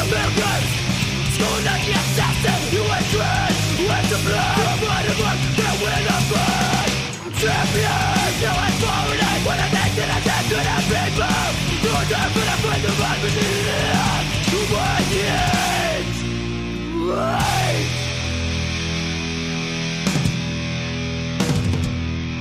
Americans, school like the assassin you were trained.